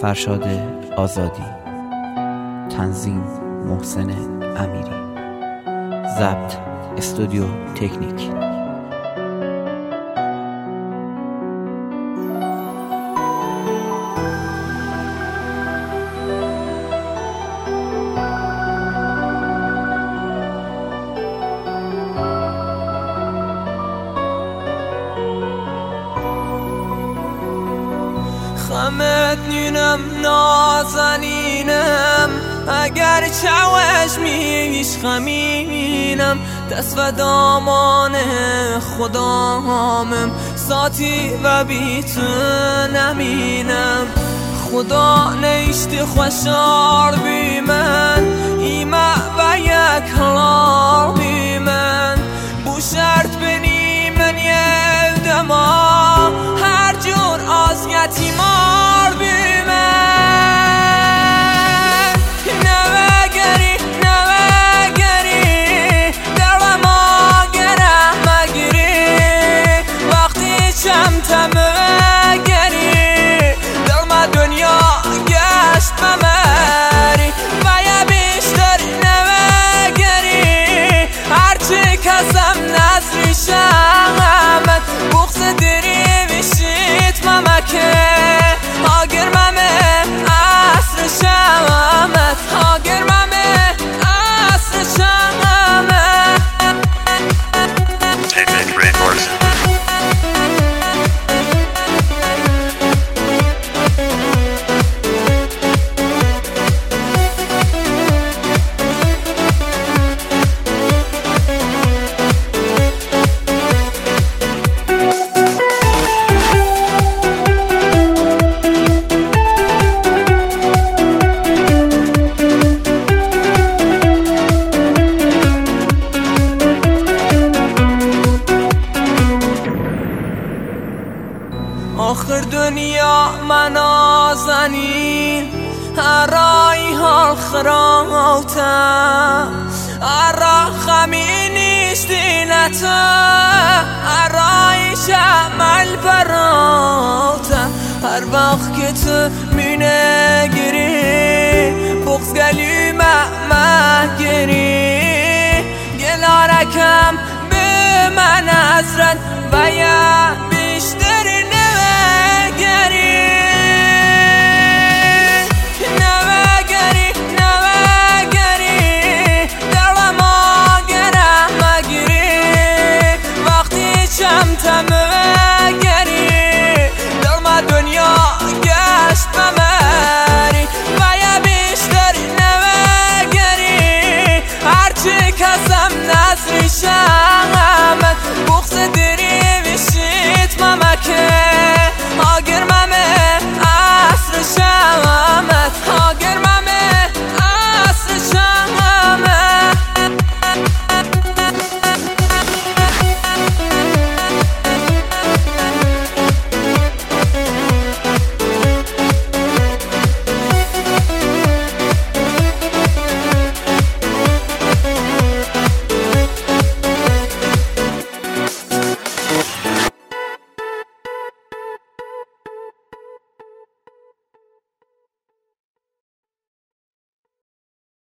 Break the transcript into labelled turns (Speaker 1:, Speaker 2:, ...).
Speaker 1: فرشاد آزادی، تنظیم محسن امیری، ضبط استودیو تکنیک.
Speaker 2: خمت نینم نازنینم، اگر چشمیش خمینم، دست و دامان خدامم، ساتی و بیت نمینم. خدا نیشت خوشار بی من، ایمه و یک هلار بی من، بو شرط بنی من یه دما، هر جور آز یتیمار بی من. نوگری در ما گره مگری، وقتی چمتم گری، در ما دنیا گشت بمری، و یه بیشتر نوگری، هرچی کسم نظری شمت، بغض دری بشید ممکه، آگر ممه عصر شمت، آگر ممه عصر شمت. آخر دنیا منازنی، ارای حال خراوتا، ارا خمی نیشت دیلتا، ارای شمل براتا، هر وقت که تو مینه گیری، بغض گلومه گیری، گلارکم به من حضرت و یا بیشتر تم